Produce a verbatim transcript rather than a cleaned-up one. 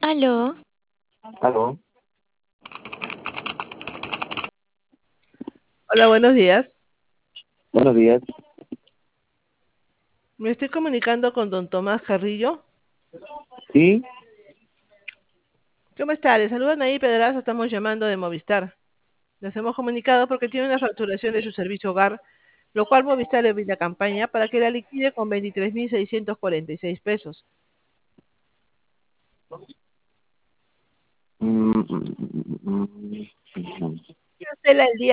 Aló, Aló, Hola, buenos días. buenos días. Me estoy comunicando con don Tomás Carrillo. Sí, ¿Cómo está? Le saludan ahí, Pedraza. Estamos llamando de Movistar. Nos hemos comunicado porque tiene una facturación de su servicio hogar, lo cual Movistar le brinda campaña para que la liquide con veintitrés mil seiscientos cuarenta y seis pesos. mm, mm, mm, mm, mm. ¿Tiene usted la- el día